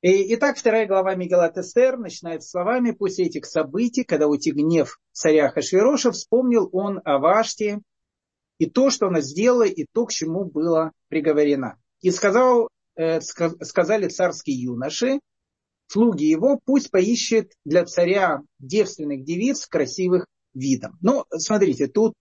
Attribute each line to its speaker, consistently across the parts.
Speaker 1: Итак, 2 глава Мегилат Эстер начинается словами: «После этих событий, когда утих гнев царя Ахашвироша, вспомнил он о Вашти и то, что она сделала, и то, к чему была приговорена. И сказали царские юноши, слуги его, пусть поищет для царя девственных девиц красивых видом». Ну, смотрите, тут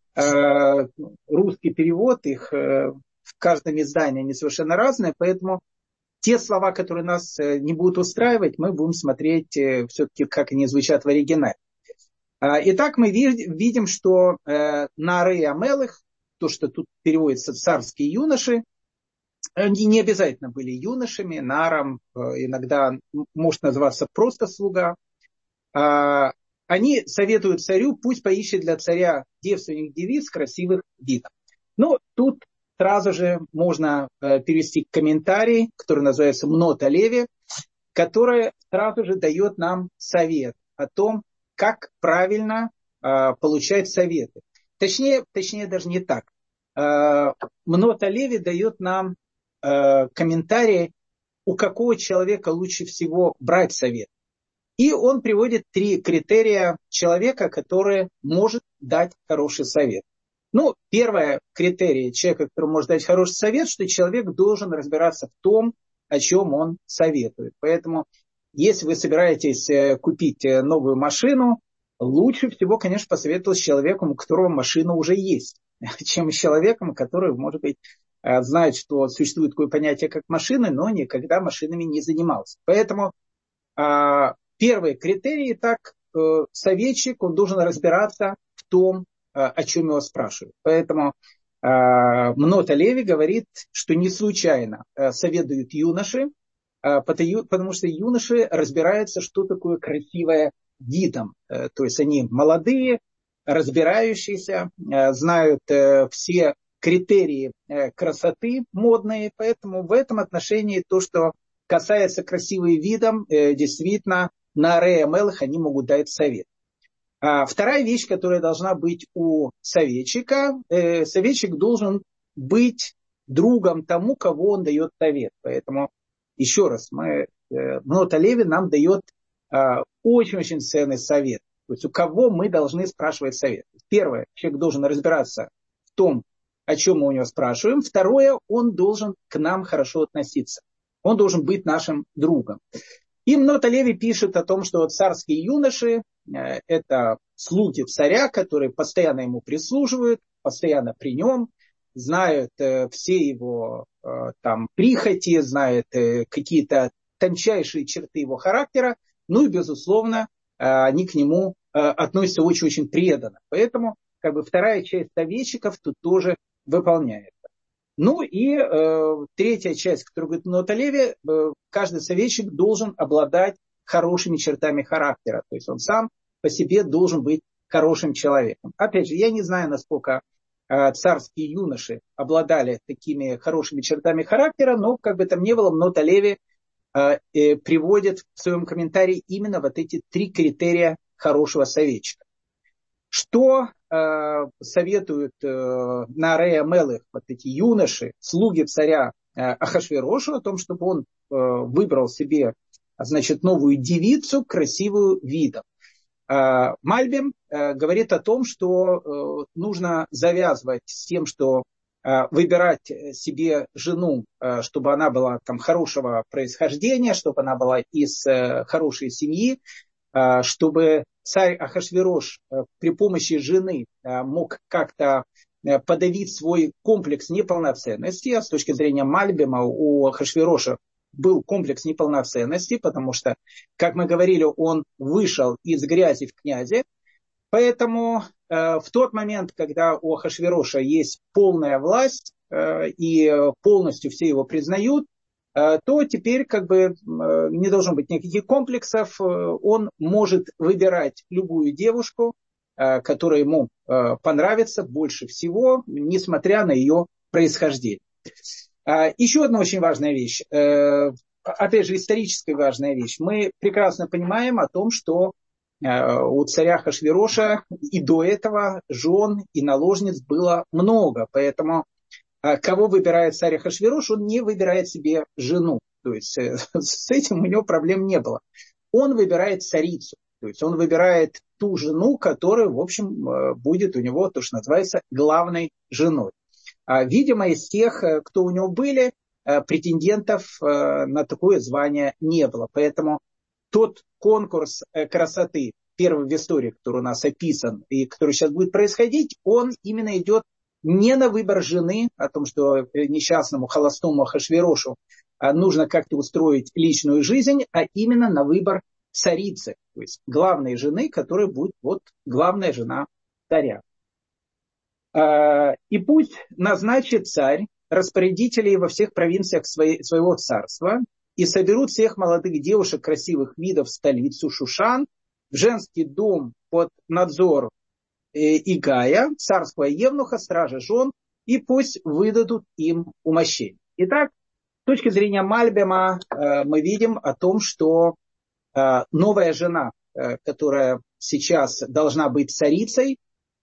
Speaker 1: русский перевод, их в каждом издании они совершенно разные, поэтому те слова, которые нас не будут устраивать, мы будем смотреть все-таки, как они звучат в оригинале. Итак, мы видим, что Наарей и Амелых, то, что тут переводится царские юноши, они не обязательно были юношами. Наром иногда может называться просто слуга. Они советуют царю, пусть поищет для царя девственных девиц красивых видов. Ну, тут сразу же можно перевести комментарий, который называется Мнот Леви, который сразу же дает нам совет о том, как правильно получать советы. Точнее даже не так. Мнот Леви дает нам комментарий, у какого человека лучше всего брать совет. И он приводит 3 критерия человека, который может дать хороший совет. Ну, первый критерий человека, который может дать хороший совет, что человек должен разбираться в том, о чем он советует. Поэтому, если вы собираетесь купить новую машину, лучше всего, конечно, посоветовать с человеком, у которого машина уже есть, чем с человеком, который, может быть, знает, что существует такое понятие, как машины, но никогда машинами не занимался. Поэтому первый критерий, так, советчик, он должен разбираться в том, о чем его спрашивают. Поэтому Мнот Леви говорит, что не случайно советуют юноши, потому что юноши разбираются, что такое красивое видом. То есть они молодые, разбирающиеся, знают все критерии красоты модные. Поэтому в этом отношении то, что касается красивым видом, действительно, Наарей и Амелых они могут дать совет. Вторая вещь, которая должна быть у советчика, советчик должен быть другом тому, кого он дает совет. Поэтому, еще раз, Мнот Леви нам дает очень-очень ценный совет. То есть у кого мы должны спрашивать совет. Первое, человек должен разбираться в том, о чем мы у него спрашиваем. Второе, он должен к нам хорошо относиться. Он должен быть нашим другом. И Мнот Леви пишет о том, что царские юноши – это слуги царя, которые постоянно ему прислуживают, постоянно при нем, знают все его там прихоти, знают какие-то тончайшие черты его характера, ну и, безусловно, они к нему относятся очень-очень преданно. Поэтому как бы вторая часть советчиков тут тоже выполняется. Ну и третья часть, которую говорит Мнот Леви, каждый советчик должен обладать хорошими чертами характера. То есть он сам по себе должен быть хорошим человеком. Опять же, я не знаю, насколько царские юноши обладали такими хорошими чертами характера, но как бы там ни было, Мнот Леви приводит в своем комментарии именно вот эти 3 критерия хорошего советчика. Что советуют Наарей и Амелых, вот эти юноши, слуги царя Ахашвирошу, о том, чтобы он выбрал себе, значит, новую девицу, красивую видом. Мальбим говорит о том, что нужно завязывать с тем, что выбирать себе жену, чтобы она была там хорошего происхождения, чтобы она была из хорошей семьи, чтобы царь Ахашвирош при помощи жены мог как-то подавить свой комплекс неполноценности. А с точки зрения Мальбима у Ахашвироша был комплекс неполноценности, потому что, как мы говорили, он вышел из грязи в князи. Поэтому в тот момент, когда у Ахашвироша есть полная власть и полностью все его признают, то теперь как бы не должно быть никаких комплексов. Он может выбирать любую девушку, которая ему понравится больше всего, несмотря на ее происхождение. Еще одна очень важная вещь, опять же историческая важная вещь. Мы прекрасно понимаем о том, что у царя Ахашвироша и до этого жен и наложниц было много, поэтому кого выбирает царь Ахашвирош, он не выбирает себе жену. То есть с этим у него проблем не было. Он выбирает царицу. То есть он выбирает ту жену, которая, в общем, будет у него то, что называется, главной женой. Видимо, из тех, кто у него были, претендентов на такое звание не было. Поэтому тот конкурс красоты, первый в истории, который у нас описан и который сейчас будет происходить, он именно идет не на выбор жены, о том, что несчастному холостому Ахашверошу нужно как-то устроить личную жизнь, а именно на выбор царицы, то есть главной жены, которая будет вот главная жена царя. И пусть назначит царь распорядителей во всех провинциях своего царства и соберут всех молодых девушек красивых видов в столицу Шушан, в женский дом под надзор Игая, царского евнуха, стража жен, и пусть выдадут им умощение. Итак, с точки зрения Мальбима мы видим о том, что новая жена, которая сейчас должна быть царицей,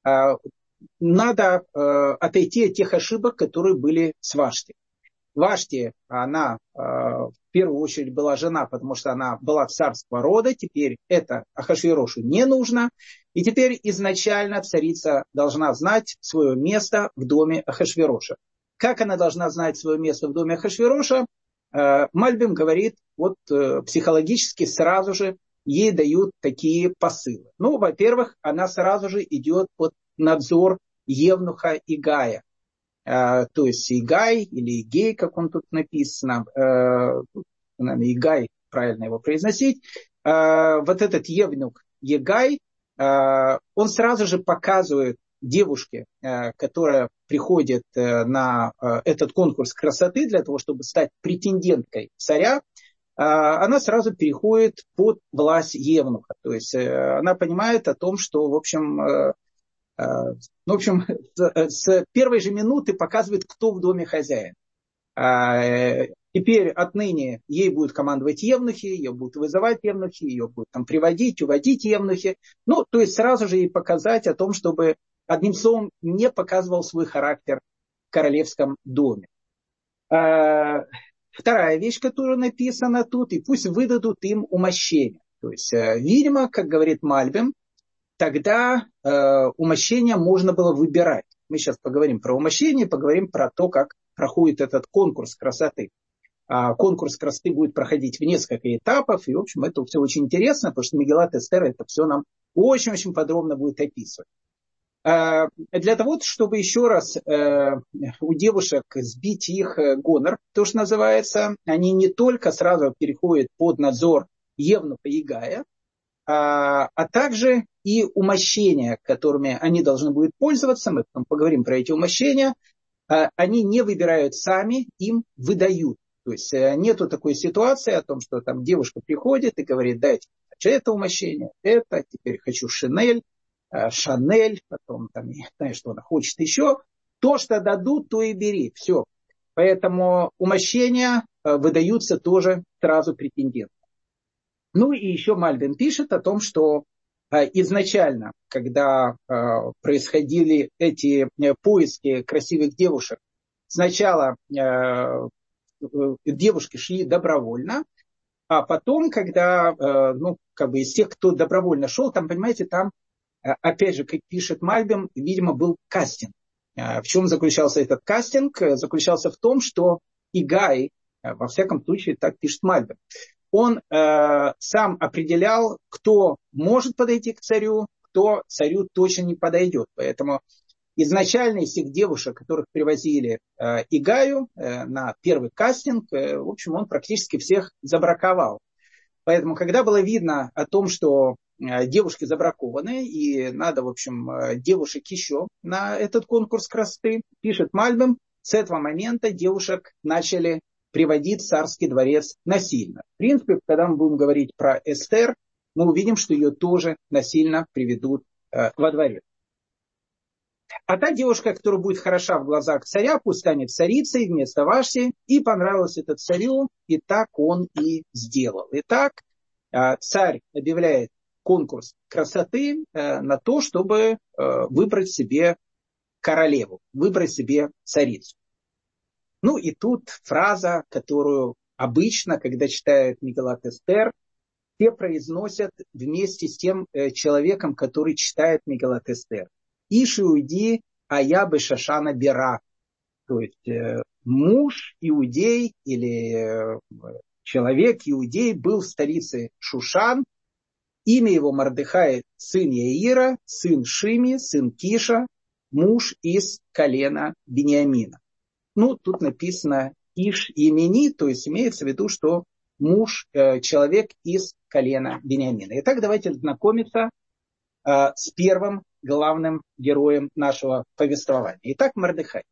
Speaker 1: надо отойти от тех ошибок, которые были с Вашти. Вашти, она в первую очередь была жена, потому что она была царского рода, теперь это Ахашверошу не нужно. И теперь изначально царица должна знать свое место в доме Ахашвероша. Как она должна знать свое место в доме Ахашвероша? Мальбим говорит, вот психологически сразу же ей дают такие посылы. Ну, во-первых, она сразу же идет под надзор евнуха Игая. То есть Игай или Игей, как он тут написано, наверное, Игай, правильно его произносить, вот этот евнух Игай, он сразу же показывает девушке, которая приходит на этот конкурс красоты для того, чтобы стать претенденткой царя, она сразу переходит под власть евнуха. То есть она понимает о том, что, в общем, с первой же минуты показывает, кто в доме хозяин. Теперь отныне ей будут командовать евнухи, ее будут вызывать евнухи, ее будут там приводить, уводить евнухи. Ну, то есть сразу же ей показать о том, чтобы, одним словом, не показывал свой характер в королевском доме. Вторая вещь, которая написана тут, и пусть выдадут им умощение. То есть, видимо, как говорит Мальбим, тогда умощение можно было выбирать. Мы сейчас поговорим про умощение, поговорим про то, как проходит этот конкурс красоты. Конкурс красоты будет проходить в несколько этапов, и, в общем, это все очень интересно, потому что Мегилат Эстер это все нам очень-очень подробно будет описывать. Для того, чтобы еще раз у девушек сбить их гонор, то, что называется, они не только сразу переходят под надзор евнуха Игая, а также и умощения, которыми они должны будут пользоваться, мы потом поговорим про эти умощения, они не выбирают сами, им выдают. То есть нету такой ситуации о том, что там девушка приходит и говорит, дайте это умощение, это, теперь хочу Шанель, потом там, не знаю, что она хочет еще. То, что дадут, то и бери. Все. Поэтому умощения выдаются тоже сразу претендентам. Ну и еще Мальбим пишет о том, что изначально, когда происходили эти поиски красивых девушек, сначала девушки шли добровольно, а потом, когда, из тех, кто добровольно шел, там, понимаете, там, опять же, как пишет Мальбим, видимо, был кастинг. В чем заключался этот кастинг? Заключался в том, что Игай, во всяком случае, так пишет Мальбим, он сам определял, кто может подойти к царю, кто царю точно не подойдет. Поэтому изначально из всех девушек, которых привозили Игаю на первый кастинг, в общем, он практически всех забраковал. Поэтому, когда было видно о том, что девушки забракованы, и надо, в общем, девушек еще на этот конкурс красоты, пишет Мальбим, с этого момента девушек начали приводить в царский дворец насильно. В принципе, когда мы будем говорить про Эстер, мы увидим, что ее тоже насильно приведут во дворец. А та девушка, которая будет хороша в глазах царя, пусть станет царицей вместо Вашти, и понравилось это царю, и так он и сделал. Итак, царь объявляет конкурс красоты на то, чтобы выбрать себе королеву, выбрать себе царицу. Ну и тут фраза, которую обычно, когда читают Мегилат Эстер, все произносят вместе с тем человеком, который читает Мегилат Эстер. Иш иуди ая бешашана бера. То есть муж иудей или человек иудей был в столице Шушан. Имя его Мордехай, сын Яира, сын Шими, сын Киша, муж из колена Бениамина. Ну, тут написано Иш имени, то есть имеется в виду, что муж, человек из колена Бениамина. Итак, давайте знакомиться с первым главным героем нашего повествования. Итак, Мордехай.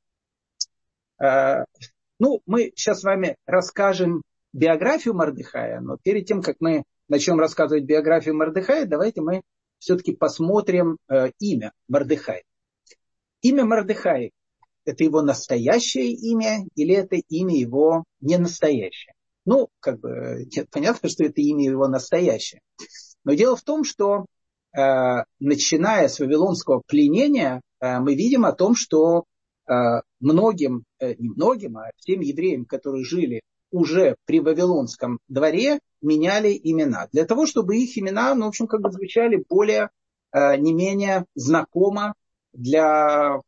Speaker 1: Ну, мы сейчас с вами расскажем биографию Мордехая, но перед тем, как мы начнем рассказывать биографию Мордехая, давайте мы все-таки посмотрим имя Мордехай. Имя Мордехай – это его настоящее имя или это имя его не настоящее? Ну, как бы, понятно, что это имя его настоящее. Но дело в том, что начиная с вавилонского пленения, мы видим о том, что многим, не многим, а тем евреям, которые жили уже при Вавилонском дворе, меняли имена. Для того, чтобы их имена, ну, в общем, как бы звучали более, не менее знакомо для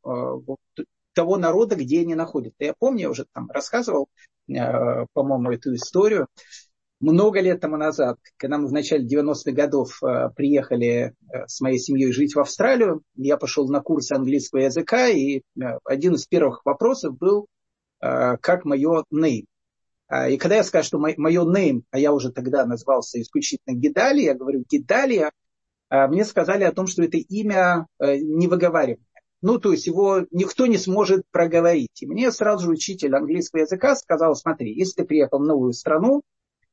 Speaker 1: того народа, где они находятся. Я помню, я уже там рассказывал, по-моему, эту историю. Много лет тому назад, когда мы в начале 90-х годов приехали с моей семьей жить в Австралию, я пошел на курсы английского языка, и один из первых вопросов был, как мое name. И когда я скажу, что мое name, а я уже тогда назвался исключительно Гедалия, я говорю Гедалия, мне сказали о том, что это имя невыговариваемое. Ну, то есть его никто не сможет проговорить. И мне сразу же учитель английского языка сказал: смотри, если ты приехал в новую страну,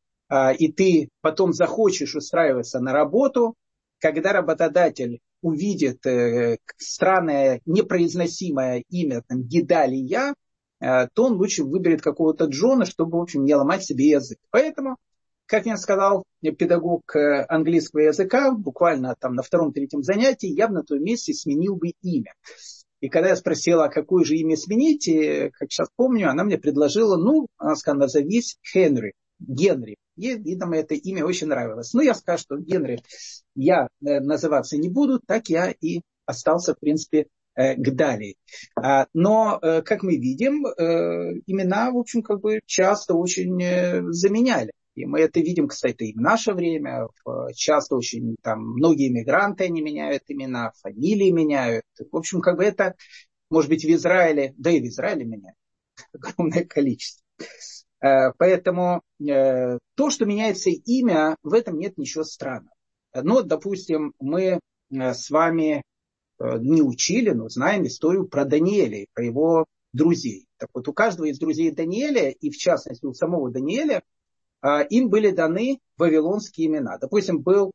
Speaker 1: и ты потом захочешь устраиваться на работу, когда работодатель увидит странное непроизносимое имя там, Гедалия, то он лучше выберет какого-то Джона, чтобы, в общем, не ломать себе язык. Поэтому, как мне сказал педагог английского языка, буквально там на втором-третьем занятии, я бы на том месте сменил бы имя. И когда я спросила, а какое же имя сменить, как сейчас помню, она мне предложила, она сказала, назовись Генри. И, видимо, это имя очень нравилось. Я скажу, что Генри я называться не буду, так я и остался, в принципе, Гдалией. Но, как мы видим, имена, в общем, как бы часто очень заменяли. И мы это видим, кстати, и в наше время. Часто очень там многие иммигранты, они меняют имена, фамилии меняют. В общем, как бы это, может быть, в Израиле, да и в Израиле меняют огромное количество. Поэтому то, что меняется имя, в этом нет ничего странного. Но, допустим, мы с вами не учили, но знаем историю про Даниэля, про его друзей. Так вот, у каждого из друзей Даниэля, и в частности у самого Даниэля, им были даны вавилонские имена. Допустим, был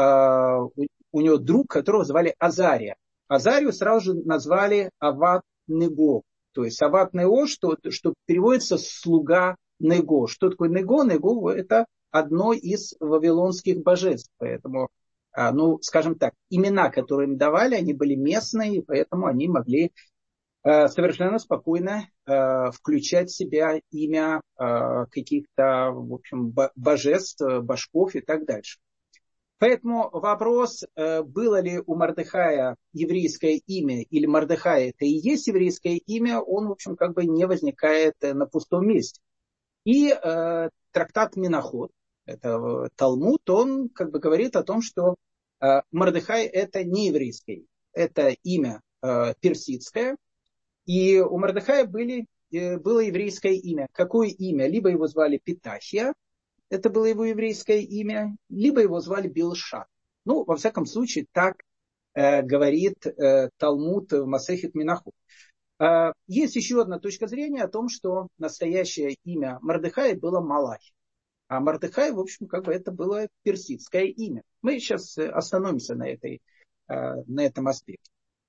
Speaker 1: у него друг, которого звали Азария. Азарию сразу же назвали Ават-Него. То есть Ават-Него, что переводится «слуга Него». Что такое Него? Него – это одно из вавилонских божеств. Поэтому, скажем так, имена, которые им давали, они были местные, и поэтому они могли совершенно спокойно включать в себя имя каких-то, в общем, божеств, башков и так дальше. Поэтому вопрос, было ли у Мордехая еврейское имя, или Мордехай это и есть еврейское имя, он, в общем, как бы не возникает на пустом месте. И трактат Миноход, это Талмуд, он как бы говорит о том, что Мордехай это не еврейское имя, это имя персидское. И у Мордехая было еврейское имя. Какое имя? Либо его звали Питахия, это было его еврейское имя, либо его звали Билшат. Во всяком случае, так говорит Талмуд в Масехет Миноход. Есть еще одна точка зрения о том, что настоящее имя Мордехая было Малахи. А Мордехай, в общем, как бы это было персидское имя. Мы сейчас остановимся на этом аспекте.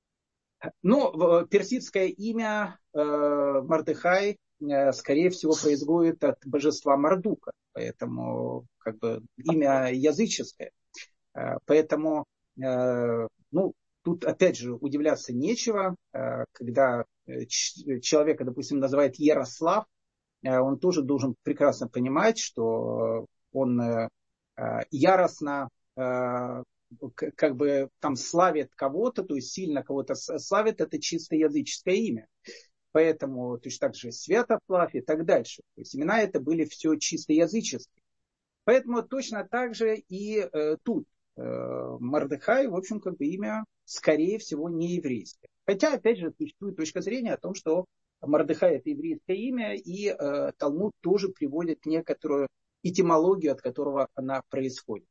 Speaker 1: Но персидское имя Мордехай, скорее всего, происходит от божества Мардука. Поэтому как бы имя языческое. Поэтому тут опять же удивляться нечего, когда человека, допустим, называют Ярослав, он тоже должен прекрасно понимать, что он яростно как бы там славит кого-то, то есть сильно кого-то славит, это чисто языческое имя. Поэтому точно так же Святослав и так дальше. То есть имена это были все чисто языческие. Поэтому точно так же и тут Мордехай, в общем, как бы имя, скорее всего, не еврейское. Хотя, опять же, существует точка зрения о том, что Мордехай это еврейское имя, и Талмуд тоже приводит некоторую этимологию, от которого она происходит.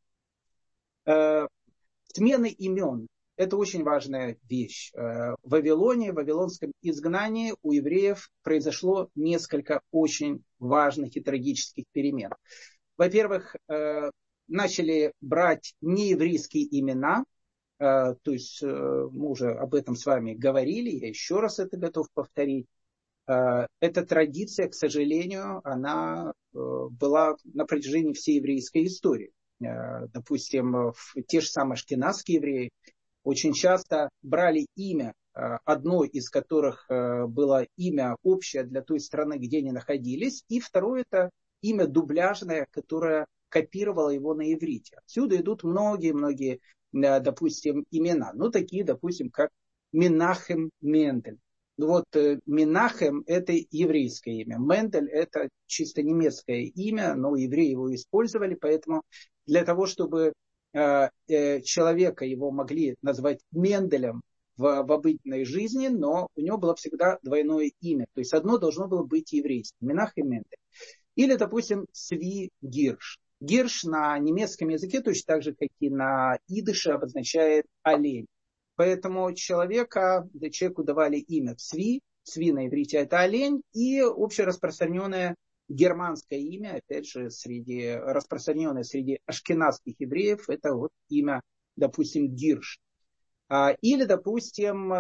Speaker 1: Смены имен – это очень важная вещь. В Вавилоне, в вавилонском изгнании у евреев произошло несколько очень важных и трагических перемен. Во-первых, начали брать нееврейские имена, то есть мы уже об этом с вами говорили, я еще раз это готов повторить. Эта традиция, к сожалению, она была на протяжении всей еврейской истории. Допустим, те же самые ашкеназские евреи очень часто брали имя, одно из которых было имя общее для той страны, где они находились, и второе это имя дубляжное, которое копировало его на иврите. Отсюда идут многие-многие, допустим, имена. Ну, такие, допустим, как Менахем Мендель. Ну вот Менахем это еврейское имя. Мендель это чисто немецкое имя, но евреи его использовали, поэтому для того, чтобы человека его могли назвать Менделем в обыденной жизни, но у него было всегда двойное имя. То есть одно должно было быть еврейским. Менахем Мендель. Или, допустим, Цви Гирш. Гирш на немецком языке, точно так же, как и на идыше, обозначает олень. Поэтому человеку давали имя Цви. Цви на иврите это олень. И общераспространенное германское имя, опять же, распространенное среди ашкеназских евреев, это вот имя, допустим, Гирш. Или, допустим,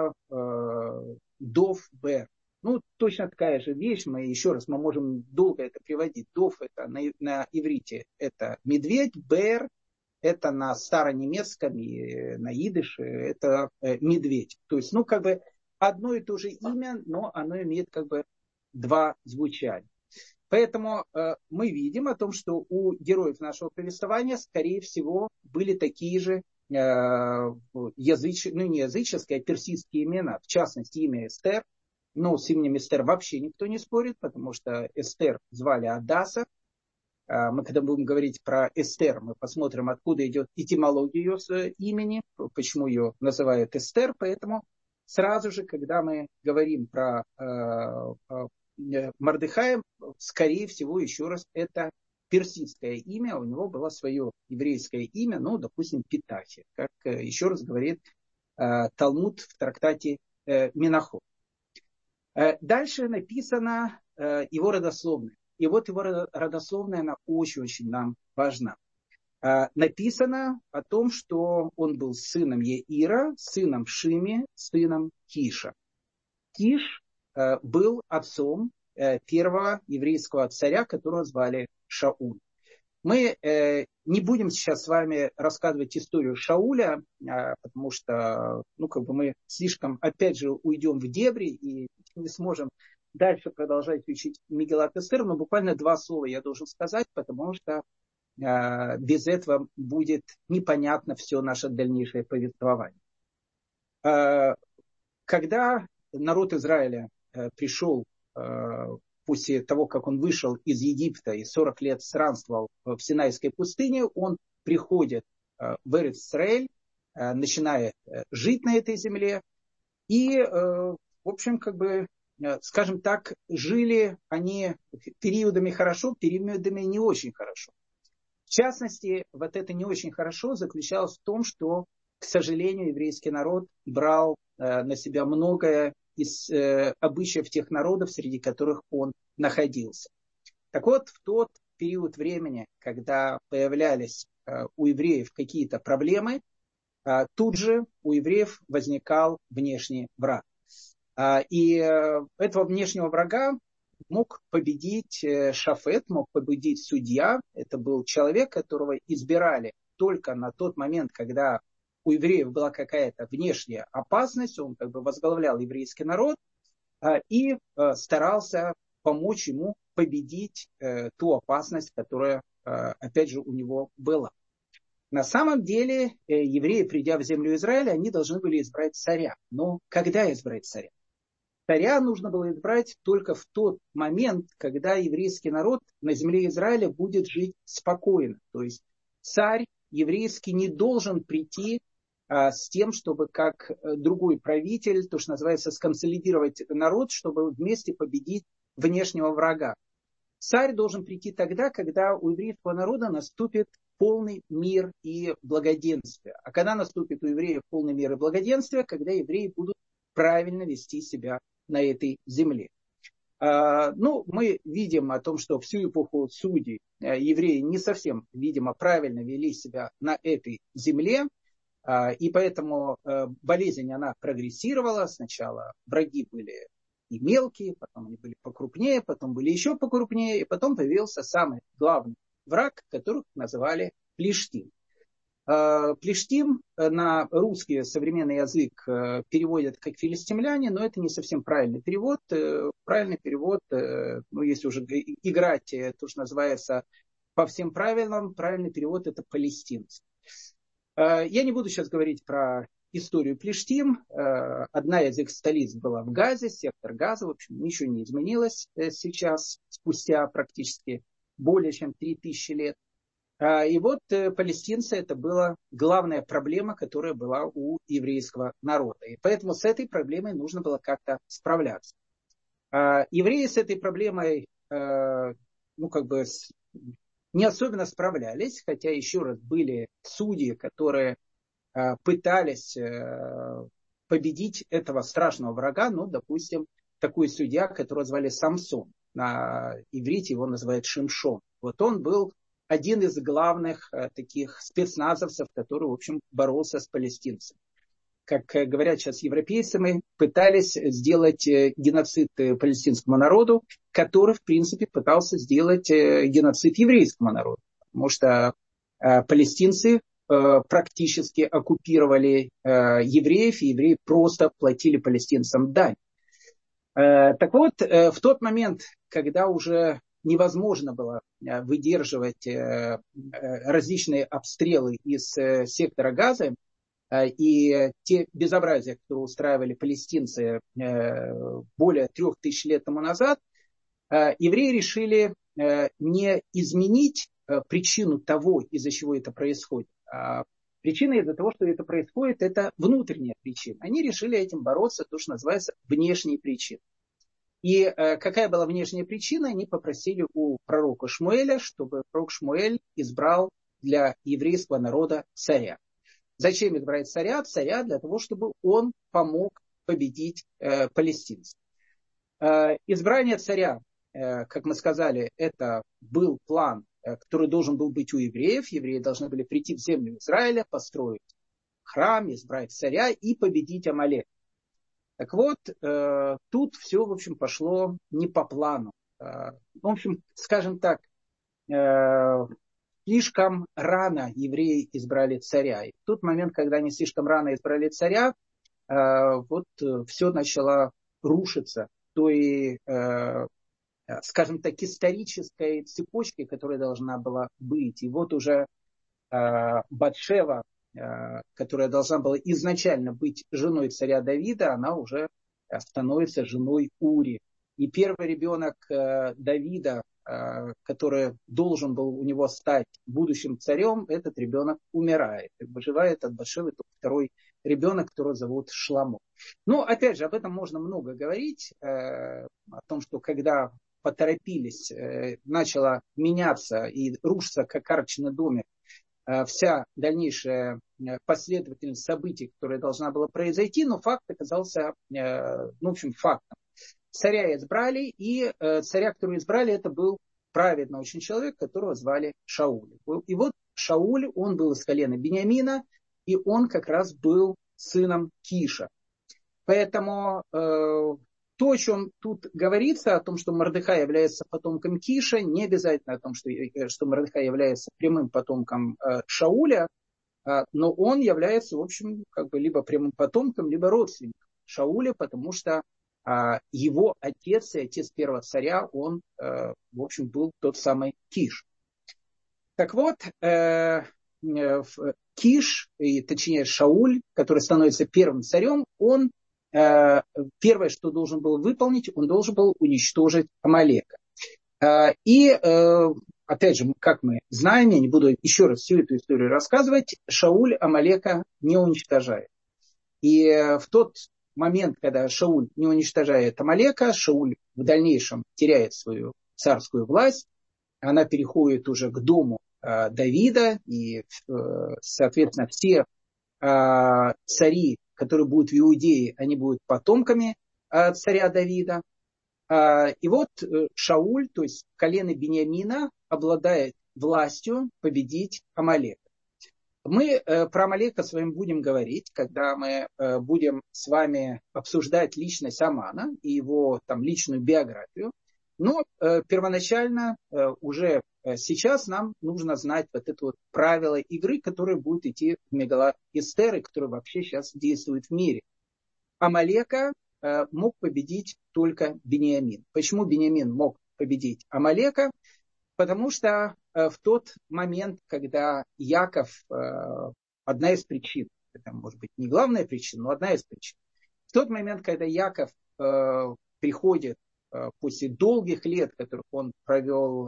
Speaker 1: Дов Бер. Ну, точно такая же вещь. Мы можем долго это приводить. Дов это на иврите это медведь, Бер это на старонемецком и на идыше это медведь. То есть, ну, как бы одно и то же имя, но оно имеет как бы два звучания. Поэтому мы видим о том, что у героев нашего повествования, скорее всего, были такие же не языческие, а персидские имена. В частности, имя Эстер. Но с именем Эстер вообще никто не спорит, потому что Эстер звали Адаса. Мы когда будем говорить про Эстер, мы посмотрим, откуда идет этимология ее имени, почему ее называют Эстер. Поэтому сразу же, когда мы говорим про Мордехая, скорее всего, еще раз, это персидское имя, у него было свое еврейское имя, ну, допустим, Питахи, как еще раз говорит Талмуд в трактате Менахот. Дальше написано его родословная. И вот его родословная, она очень-очень нам важна. Написано о том, что он был сыном Еира, сыном Шими, сыном Киша. Киш был отцом первого еврейского царя, которого звали Шауль. Мы не будем сейчас с вами рассказывать историю Шауля, потому что мы слишком, опять же, уйдем в дебри и не сможем дальше продолжать учить Мегилат Эстер, но буквально 2 слова я должен сказать, потому что без этого будет непонятно все наше дальнейшее повествование. Когда народ Израиля пришел после того, как он вышел из Египта и 40 лет странствовал в Синайской пустыне, он приходит в Эрец-Исраэль, начинает жить на этой земле. И, в общем, скажем так, жили они периодами хорошо, периодами не очень хорошо. В частности, вот это не очень хорошо заключалось в том, что, к сожалению, еврейский народ брал на себя многое из обычаев тех народов, среди которых он находился. Так вот, в тот период времени, когда появлялись у евреев какие-то проблемы, тут же у евреев возникал внешний враг. И этого внешнего врага мог победить шафет, мог победить судья. Это был человек, которого избирали только на тот момент, когда у евреев была какая-то внешняя опасность, он возглавлял еврейский народ и старался помочь ему победить ту опасность, которая, опять же, у него была. На самом деле, евреи, придя в землю Израиля, они должны были избрать царя. Но когда избрать царя? Царя нужно было избрать только в тот момент, когда еврейский народ на земле Израиля будет жить спокойно. То есть царь еврейский не должен прийти с тем, чтобы как другой правитель, то, что называется, сконсолидировать народ, чтобы вместе победить внешнего врага. Царь должен прийти тогда, когда у еврейского народа наступит полный мир и благоденствие. А когда наступит у евреев полный мир и благоденствие, когда евреи будут правильно вести себя на этой земле. Мы видим о том, что всю эпоху судей евреи не совсем, видимо, правильно вели себя на этой земле. И поэтому болезнь, она прогрессировала. Сначала враги были и мелкие, потом они были покрупнее, потом были еще покрупнее, и потом появился самый главный враг, которых называли Плештим. Плештим на русский современный язык переводят как филистимляне, но это не совсем правильный перевод. Правильный перевод, если уже играть то, что называется по всем правилам, правильный перевод это палестинцы. Я не буду сейчас говорить про историю Плештим. Одна из их столиц была в Газе, сектор Газа. В общем, ничего не изменилось сейчас, спустя практически более чем 3000 лет. И вот палестинцы это была главная проблема, которая была у еврейского народа. И поэтому с этой проблемой нужно было как-то справляться. Евреи с этой проблемой не особенно справлялись, хотя еще раз были судьи, которые пытались победить этого страшного врага, допустим, такой судья, которого звали Самсон. На иврите его называют Шимшон. Вот он был один из главных таких спецназовцев, который, в общем, боролся с палестинцами. Как говорят сейчас европейцы, мы пытались сделать геноцид палестинскому народу, который, в принципе, пытался сделать геноцид еврейскому народу. Потому что палестинцы практически оккупировали евреев, и евреи просто платили палестинцам дань. Так вот, в тот момент, когда уже невозможно было выдерживать различные обстрелы из сектора Газа, и те безобразия, которые устраивали палестинцы более 3000 лет тому назад, евреи решили не изменить причину того, из-за чего это происходит. Причина из-за того, что это происходит, это внутренняя причина. Они решили этим бороться, то, что называется внешней причиной. И какая была внешняя причина? Они попросили у пророка Шмуэля, чтобы пророк Шмуэль избрал для еврейского народа царя. Зачем избрать царя? Царя для того, чтобы он помог победить палестинцев. Избрание царя, как мы сказали, это был план, который должен был быть у евреев. Евреи должны были прийти в землю Израиля, построить храм, избрать царя и победить Амалек. Так вот, тут все, в общем, пошло не по плану. В общем, скажем так, слишком рано евреи избрали царя. И в тот момент, когда они слишком рано избрали царя, все начало рушиться той, скажем так, исторической цепочке, которая должна была быть. И вот уже Батшева, которая должна была изначально быть женой царя Давида, она уже становится женой Ури. И первый ребенок Давида, который должен был у него стать будущим царем, этот ребенок умирает. И выживает от Батшевы только второй ребенок, которого зовут Шламо. Опять же, об этом можно много говорить, о том, что когда поторопились, начала меняться и рушиться, как карточный домик, вся дальнейшая последовательность событий, которая должна была произойти, но факт оказался, фактом. Царя избрали, и царя, которого избрали, это был праведный очень человек, которого звали Шауль. И вот Шауль, он был из колена Биньямина, и он как раз был сыном Киша. Поэтому то, о чем тут говорится, о том, что Мордехай является потомком Киша, не обязательно о том, что Мордехай является прямым потомком Шауля, но он является, в общем, либо прямым потомком, либо родственником Шауля, потому что его отец и отец первого царя, он, в общем, был тот самый Киш. Так вот, Киш, и, точнее Шауль, который становится первым царем, он первое, что должен был выполнить, он должен был уничтожить Амалека. И, опять же, как мы знаем, я не буду еще раз всю эту историю рассказывать, Шауль Амалека не уничтожает. И в тот момент, когда Шауль не уничтожает Амалека, Шауль в дальнейшем теряет свою царскую власть, она переходит уже к дому Давида, и, соответственно, все цари, которые будут в Иудее, они будут потомками царя Давида. И вот Шауль, то есть колено Биньямина, обладает властью победить Амалека. Мы про Амалека с вами будем говорить, когда мы будем с вами обсуждать личность Амана и его там личную биографию. Но первоначально уже сейчас нам нужно знать вот это вот правило игры, которое будет идти в Мегалат Эстер, и которое вообще сейчас действует в мире. Амалека мог победить только Биньямин. Почему Биньямин мог победить Амалека? Потому что в тот момент, когда Яков, одна из причин, это может быть не главная причина, но одна из причин, в тот момент, когда Яков приходит после долгих лет, которых он провел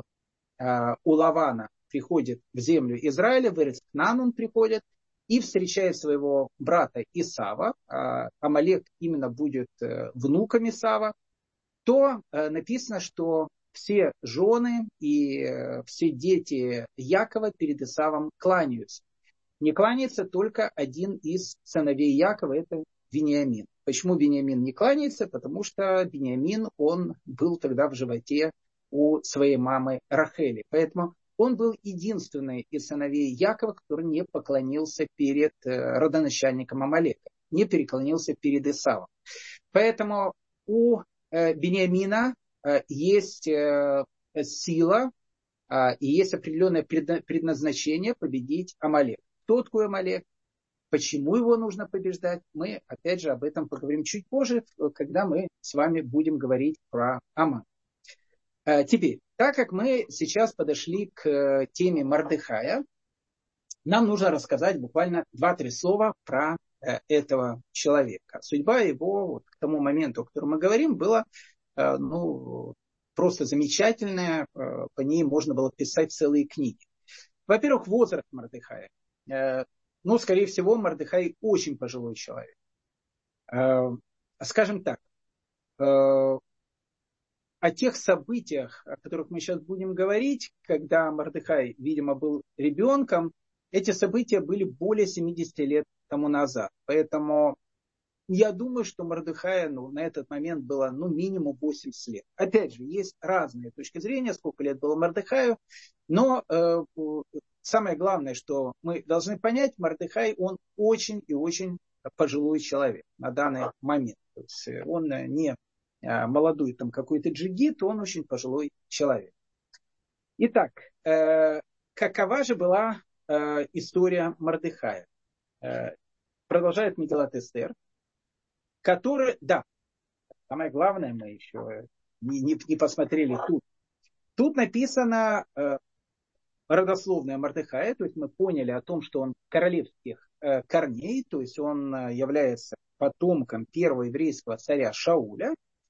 Speaker 1: у Лавана, приходит в землю Израиля, в Эрец-Кнаан он приходит, и встречает своего брата Исава, Амалек именно будет внуком Исава, то написано, что все жены и все дети Якова перед Исавом кланяются. Не кланяется только один из сыновей Якова, это Вениамин. Почему Вениамин не кланяется? Потому что Вениамин, он был тогда в животе у своей мамы Рахели. Поэтому он был единственный из сыновей Якова, который не поклонился перед родоначальником Амалека, не преклонился перед Исавом. Поэтому у Бениамина есть сила и есть определенное предназначение победить Амалек. Кто такой Амалек? Почему его нужно побеждать? Мы, опять же, об этом поговорим чуть позже, когда мы с вами будем говорить про Аман. Теперь, так как мы сейчас подошли к теме Мордехая, нам нужно рассказать буквально 2-3 слова про этого человека. Судьба его вот, к тому моменту, о котором мы говорим, была просто замечательная. По ней можно было писать целые книги. Во-первых, возраст Мордехая. Скорее всего, Мордехай очень пожилой человек. Скажем так, о тех событиях, о которых мы сейчас будем говорить, когда Мордехай, видимо, был ребенком, эти события были более 70 лет тому назад. Поэтому я думаю, что Мордехаю на этот момент было минимум 80 лет. Опять же, есть разные точки зрения, сколько лет было Мордехаю, но самое главное, что мы должны понять, Мордехай, он очень и очень пожилой человек на данный момент. То есть он не молодой там какой-то джигит, он очень пожилой человек. Итак, какова же была история Мордехая? Продолжает Мегилат Эстер, который, самое главное, мы еще не посмотрели тут. Тут написано родословная Мордехая, то есть мы поняли о том, что он королевских корней, то есть он является потомком первого еврейского царя Шауля.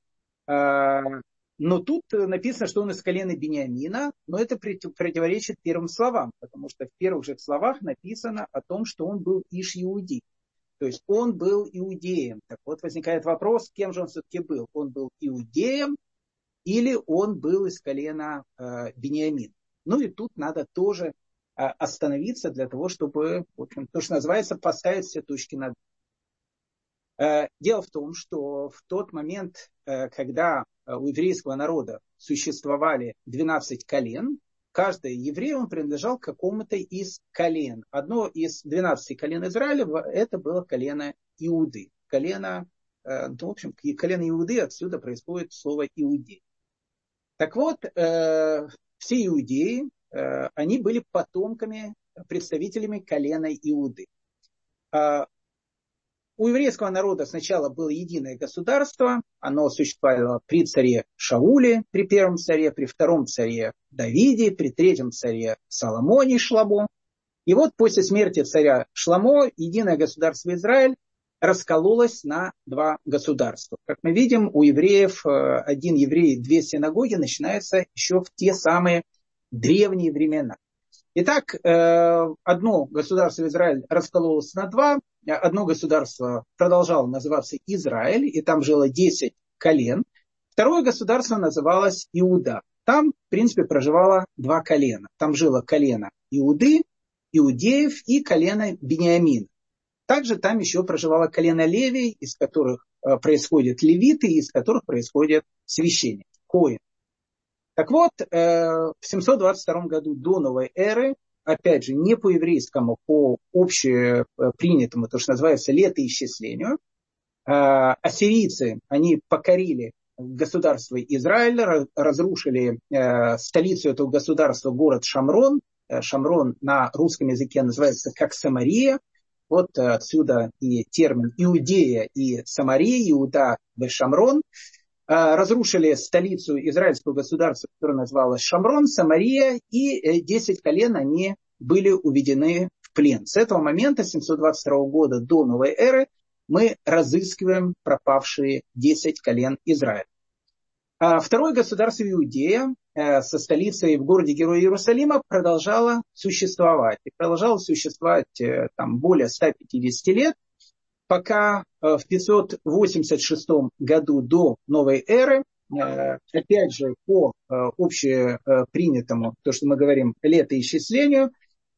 Speaker 1: Но тут написано, что он из колена Биньямина, но это противоречит первым словам, потому что в первых же словах написано о том, что он был Иш-Иуди. То есть он был иудеем. Так вот возникает вопрос, кем же он все-таки был? Он был иудеем или он был из колена Биньямина? И тут надо тоже остановиться для того, чтобы, в общем, то, что называется, поставить все точки над «и». Дело в том, что в тот момент, когда у еврейского народа существовали 12 колен, каждый еврей, он принадлежал к какому-то из колен. Одно из 12 колен Израиля, это было колено Иуды. Колено Иуды, отсюда происходит слово иудей. Так вот, все иудеи, они были потомками, представителями колена Иуды. у еврейского народа сначала было единое государство, оно существовало при царе Шауле, при первом царе, при втором царе Давиде, при третьем царе Соломоне Шламо. И вот после смерти царя Шламо единое государство Израиль раскололось на два государства. Как мы видим, у евреев один еврей, две синагоги начинаются еще в те самые древние времена. Итак, одно государство Израиль раскололось на два. Одно государство продолжало называться Израиль, и там жило 10 колен. Второе государство называлось Иуда. Там, в принципе, проживало два колена. Там жило колено Иуды, иудеев и колено Бениамина. Также там еще проживало колено Левий, из которых происходят левиты, из которых происходят священники, коэн. Так вот, в 722 году до новой эры, опять же, не по еврейскому, по общепринятому, то, что называется летоисчислению, ассирийцы, они покорили государство Израиль, разрушили столицу этого государства, город Шамрон. Шамрон на русском языке называется как Самария. Вот отсюда и термин Иудея и Самария, Иуда в Шамрон. Разрушили столицу израильского государства, которая называлась Шамрон, Самария, и 10 колен они были уведены в плен. С этого момента, 722 года до новой эры, мы разыскиваем пропавшие 10 колен Израиля. Второе государство Иудея со столицей в городе Героя Иерусалима продолжало существовать. И продолжало существовать там, более 150 лет, пока в 586 году до новой эры, опять же по общепринятому, то, что мы говорим, летоисчислению,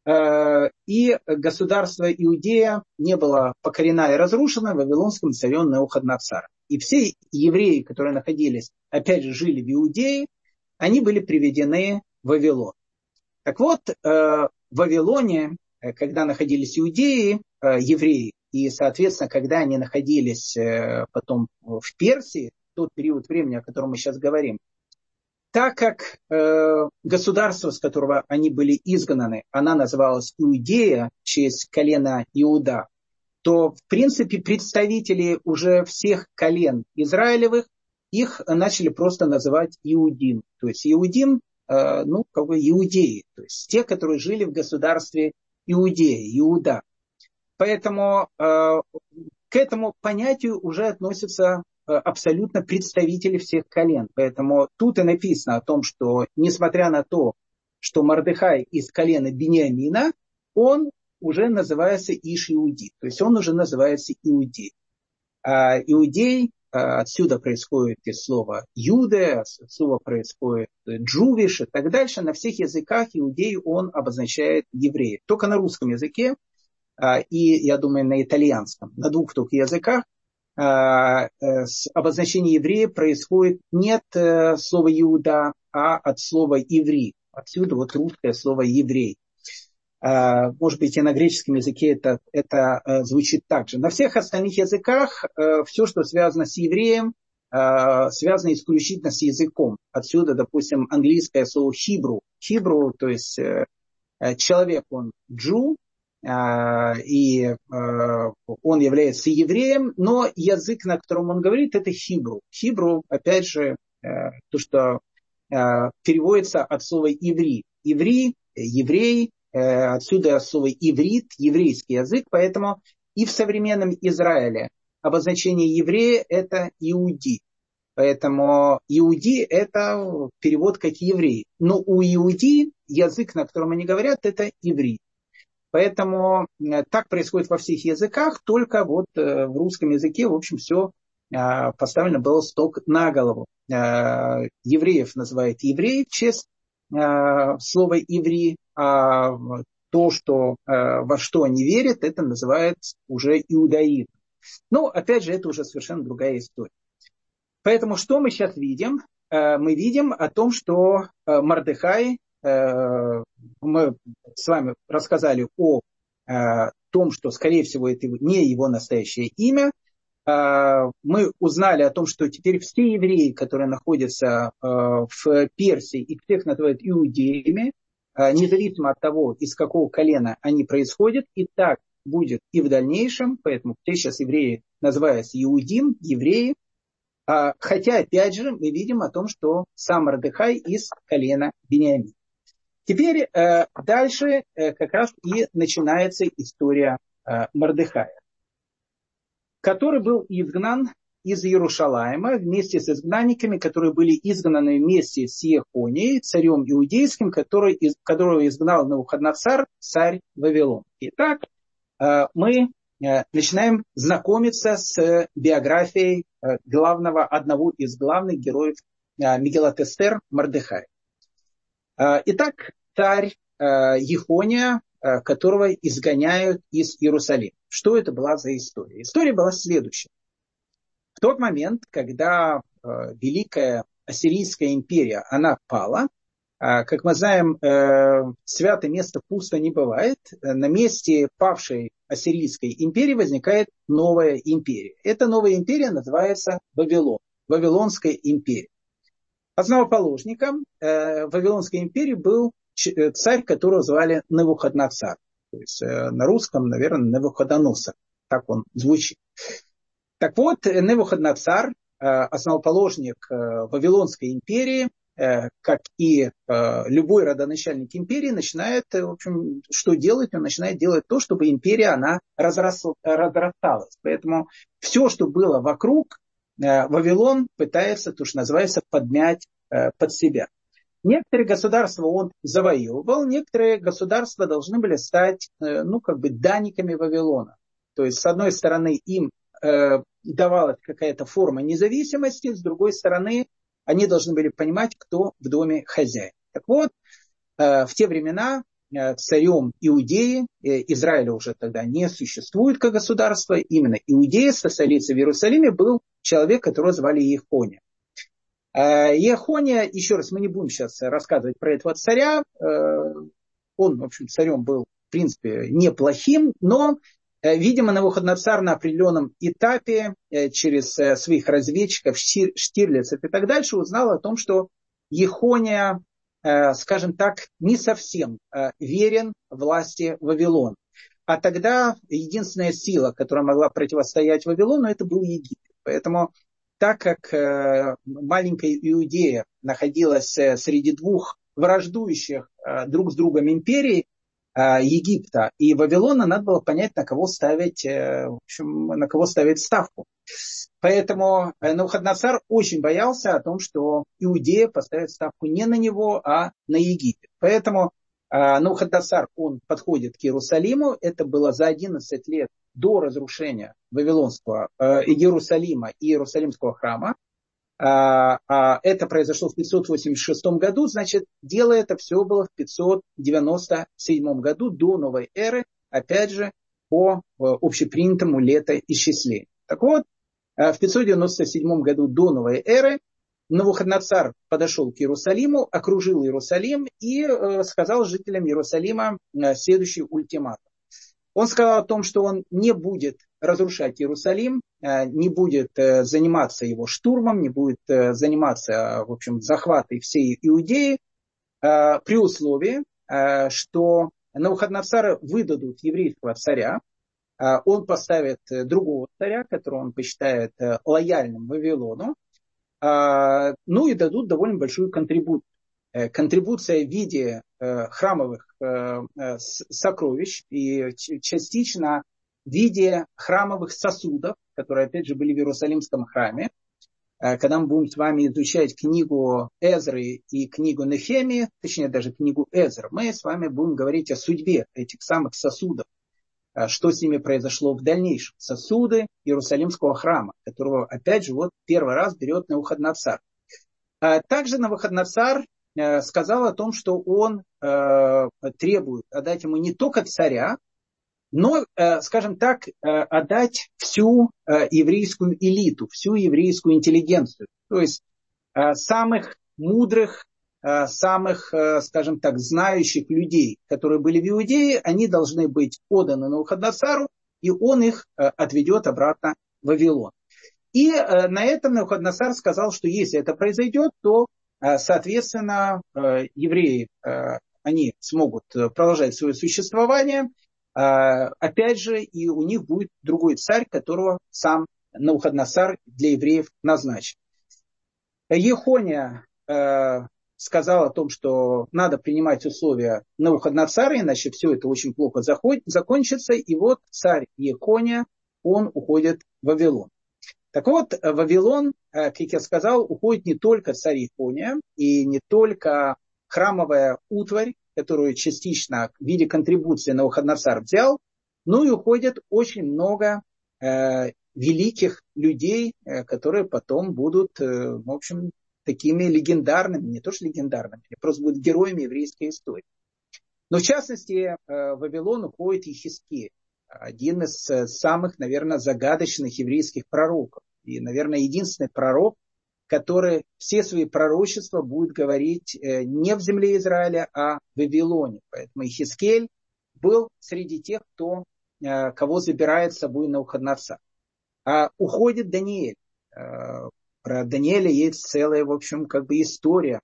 Speaker 1: и государство Иудея не было покорено и разрушено вавилонским царем Навуходоносором. И все евреи, которые находились, опять же, жили в Иудее, они были приведены в Вавилон. Так вот, в Вавилоне, когда находились иудеи, евреи, и, соответственно, когда они находились потом в Персии, в тот период времени, о котором мы сейчас говорим, так как государство, с которого они были изгнаны, она называлась Иудея, в честь колена Иуда, то, в принципе, представители уже всех колен израилевых, их начали просто называть Иудим. То есть Иудим, ну, как бы иудеи, то есть те, которые жили в государстве Иудея, Иуда. Поэтому к этому понятию уже относятся абсолютно представители всех колен. Поэтому тут и написано о том, что несмотря на то, что Мордехай из колена Бениамина, он уже называется Иш-Иуди. То есть он уже называется Иудей. А иудей, отсюда происходит и слово Юде, отсюда происходит Джувиш и так дальше. На всех языках иудей он обозначает евреев. Только на русском языке и, я думаю, на итальянском, на двух только языках обозначение еврея происходит не от слова Иуда, а от слова еврей. Отсюда вот русское слово еврей. Может быть, и на греческом языке это звучит так же. На всех остальных языках все, что связано с евреем, связано исключительно с языком. Отсюда, допустим, английское слово Hebrew. Hebrew, то есть человек, он Jew, и он является евреем, но язык, на котором он говорит, это Hebrew. Hebrew, опять же, то, что переводится от слова иври. Иври, еврей, отсюда слово иврит, еврейский язык, поэтому и в современном Израиле обозначение еврея это иуди. Поэтому иуди это перевод как еврей. Но у иуди язык, на котором они говорят, это иврит. Поэтому так происходит во всех языках, только вот в русском языке, в общем, все поставлено было сток на голову. Евреев называют евреи в честь слова иври, а то, что, во что они верят, это называют уже иудаизм. Но, опять же, это уже совершенно другая история. Поэтому что мы сейчас видим? Мы видим о том, что Мордехай, мы с вами рассказали о том, что, скорее всего, это не его настоящее имя. Мы узнали о том, что теперь все евреи, которые находятся в Персии, их всех называют иудеями, независимо от того, из какого колена они происходят. И так будет и в дальнейшем, поэтому все сейчас евреи называются иудим, евреи. Хотя, опять же, мы видим о том, что сам Мордехай из колена Биньямина. Теперь дальше как раз и начинается история Мордехая, который был изгнан из Иерушалаима вместе с изгнанниками, которые были изгнаны вместе с Иехонией, царем иудейским, которого изгнал Навуходоносор, царь Вавилон. Итак, мы начинаем знакомиться с биографией одного из главных героев Мегилат Эстер, Мордехая. Итак, царь Иехония, которого изгоняют из Иерусалима. Что это была за история? История была следующая. В тот момент, когда Великая Ассирийская империя, она пала, как мы знаем, святое место пусто не бывает. На месте павшей Ассирийской империи возникает новая империя. Эта новая империя называется Вавилон, Вавилонская империя. Основоположником Вавилонской империи был царь, которого звали Навуходоносор. То есть на русском, наверное, Навуходоносор. Так он звучит. Так вот, Навуходоносор, основоположник Вавилонской империи, как и любой родоначальник империи, начинает, в общем, что делать? Он начинает делать то, чтобы империя, она разрасталась. Поэтому все, что было вокруг, Вавилон пытается, то, что называется, подмять под себя. Некоторые государства он завоевывал, некоторые государства должны были стать, данниками Вавилона. То есть, с одной стороны, им давалась какая-то форма независимости, с другой стороны, они должны были понимать, кто в доме хозяин. Так вот, в те времена царем Иудеи, Израиля уже тогда не существует как государство, именно Иудея со столицей в Иерусалиме был человек, которого звали Иехония. Иехония, еще раз, мы не будем сейчас рассказывать про этого царя, он, в общем, царем был, в принципе, неплохим, но, видимо, Навуходоносор на определенном этапе через своих разведчиков, Штирлицев и так дальше узнал о том, что Иехония, скажем так, не совсем верен власти Вавилона. А тогда единственная сила, которая могла противостоять Вавилону, это был Египет. Поэтому, так как маленькая Иудея находилась среди двух враждующих друг с другом империй, Египта и Вавилона, надо было понять, на кого ставить, ставку. Поэтому Навуходоносор очень боялся о том, что Иудея поставит ставку не на него, а на Египет. Поэтому Навуходоносор, он подходит к Иерусалиму. Это было за 11 лет до разрушения Вавилонского Иерусалима и Иерусалимского храма. Это произошло в 586 году, значит, дело это все было в 597 году до новой эры, опять же, по общепринятому летоисчислению. Так вот, в 597 году до новой эры Навуходоносор подошел к Иерусалиму, окружил Иерусалим и сказал жителям Иерусалима следующий ультиматум. Он сказал о том, что он не будет разрушать Иерусалим, не будет заниматься его штурмом, не будет заниматься, в общем, захватой всей Иудеи, при условии, что Навуходоносора выдадут еврейского царя, он поставит другого царя, которого он посчитает лояльным Вавилону, и дадут довольно большую контрибуцию. Контрибуция в виде храмовых сокровищ и частично в виде храмовых сосудов, которые, опять же, были в Иерусалимском храме. Когда мы будем с вами изучать книгу Эзры и книгу Нехемии, точнее даже книгу Эзры, мы с вами будем говорить о судьбе этих самых сосудов, что с ними произошло в дальнейшем. Сосуды Иерусалимского храма, которого, опять же, вот первый раз берет Навуходоносор. Также Навуходоносор сказал о том, что он требует отдать ему не только царя, но, скажем так, отдать всю еврейскую элиту, всю еврейскую интеллигенцию. То есть самых мудрых, самых, скажем так, знающих людей, которые были в Иудее, они должны быть отданы Навуходоносору, и он их отведет обратно в Вавилон. И на этом Навуходоносор сказал, что если это произойдет, то, соответственно, евреи, они смогут продолжать свое существование, Опять же, и у них будет другой царь, которого сам Навуходоносор для евреев назначил. Ехония сказал о том, что надо принимать условия Навуходоносора, иначе все это очень плохо закончится. И вот царь Ехония, он уходит в Вавилон. Так вот, в Вавилон, как я сказал, уходит не только царь Ехония и не только храмовая утварь, которую частично в виде контрибуции Навуходоносор взял, но и уходит очень много великих людей, которые потом будут, в общем, такими легендарными, не то что легендарными, просто будут героями еврейской истории. Но в частности, в Вавилон уходит Йехескииль, один из самых, наверное, загадочных еврейских пророков. И, наверное, единственный пророк, который все свои пророчества будет говорить не в земле Израиля, а в Вавилоне. Поэтому Йехескииль был среди тех, кого забирает с собой Навуходоносор. Уходит Даниэль. Про Даниэля есть целая, в общем, как бы история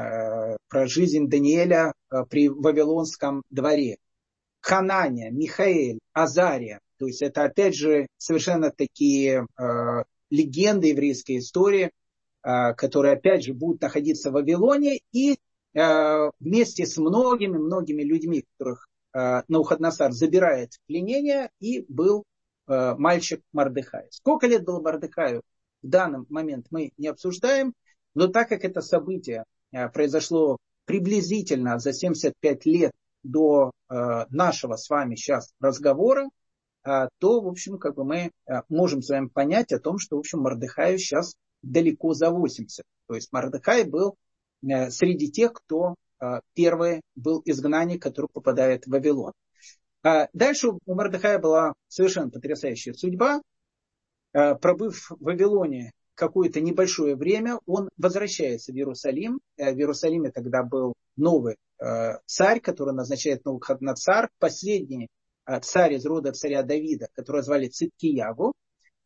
Speaker 1: про жизнь Даниэля при Вавилонском дворе. Ханания, Михаэль, Азария. То есть это, опять же, совершенно такие легенды еврейской истории, которые, опять же, будут находиться в Вавилоне. И вместе с многими людьми, которых Навуходоносор забирает в пленение, и был мальчик Мордехай. Сколько лет было Мордехаю, в данный момент мы не обсуждаем, но так как это событие произошло приблизительно за 75 лет до нашего с вами сейчас разговора, то, в общем, как бы мы можем с вами понять о том, что, в общем, Мордехаю сейчас далеко за 80. То есть Мордехай был среди тех, кто первый был изгнанник, который попадает в Вавилон. Дальше у Мордехая была совершенно потрясающая судьба. Пробыв в Вавилоне какое-то небольшое время, он возвращается в Иерусалим. В Иерусалиме тогда был новый царь, который назначает Навуходоносор, последний царь из рода царя Давида, которого звали Циткиягу.